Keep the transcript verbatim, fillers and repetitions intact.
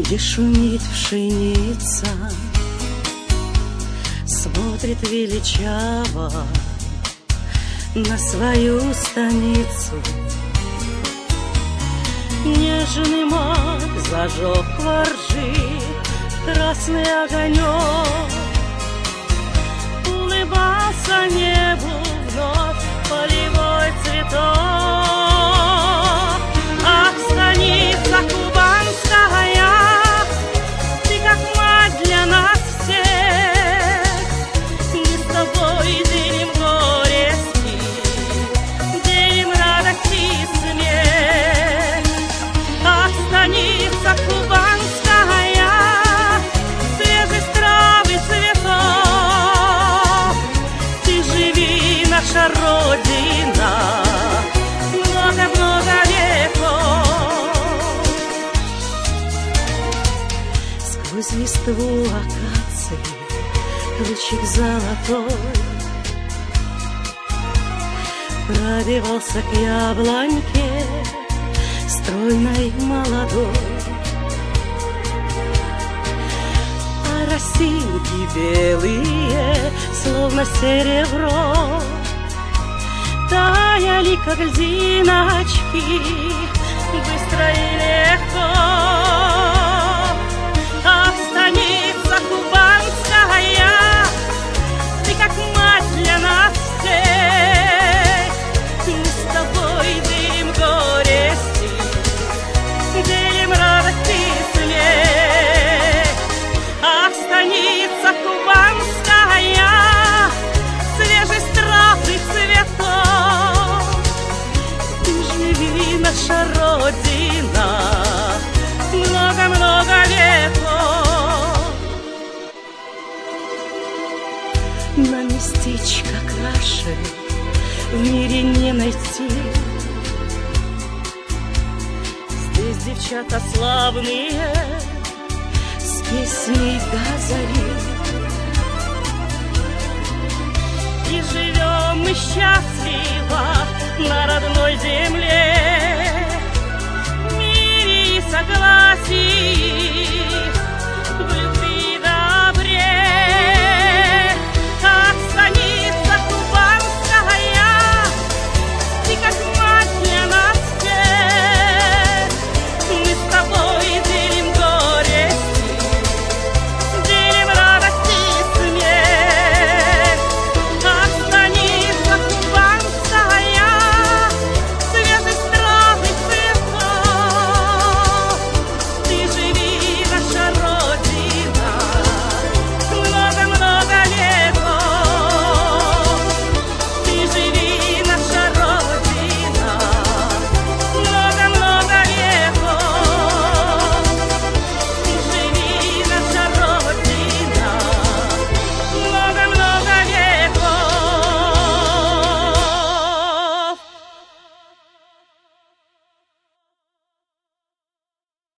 где шумит пшеница, смотрит величаво на свою станицу. Нежный маг зажег во ржи красный огонек, улыбался небу вновь полевой цветок. Ах, станица кубанская, ты как мать для нас всех. Мы с тобой делим горести, делим радость и смех. Ах, станица кубанская, свежий травы цветов. Ты живи, наша Родина, много-много веков. Сквозь листву акации лучик золотой пробивался к яблоньке стройной молодой. А росинки белые, словно серебро, таяли, как льдиночки, быстро и легко. Ах, станица кубанская, ты как мать для нас всех. Мы с тобой делим горести, делим радость и смех. Ах, станица кубанская, свежий трав и цветов. Ты живи, наша Родина, много-много веков. На местечко краше в мире не найти. Здесь девчата славные с песней до зари. И живем мы счастливо на родной земле, в мире и согласии.